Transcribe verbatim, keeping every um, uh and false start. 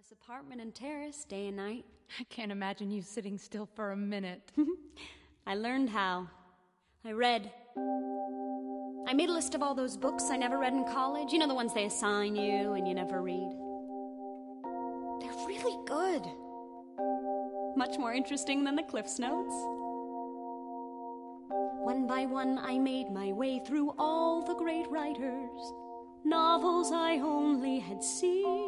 this apartment and terrace day and night. I can't imagine you sitting still for a minute. I learned how. I read. I made a list of all those books I never read in college. You know, the ones they assign you and you never read. They're really good. Much more interesting than the Cliff's Notes. One by one I made my way through all the great writers, novels I only had seen.